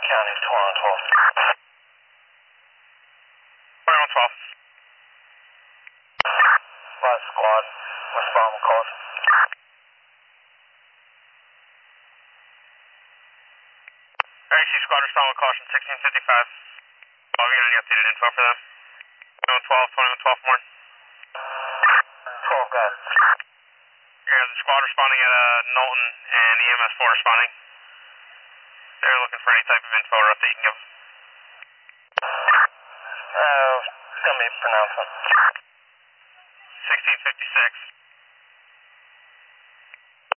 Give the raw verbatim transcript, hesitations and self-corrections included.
County, twenty-one twelve. twenty-one twelve. Five squad, westbound McCall. R C squad, respond with caution, sixteen fifty-five. Oh, we got any updated info for them? twenty-one twelve, twenty-one twelve more. twelve, got it. Yeah, the squad responding at uh, Knowlton and E M S four responding. They're looking for any type of info or update you can give. Uh, it's gonna be a pronouncement. sixteen fifty-six.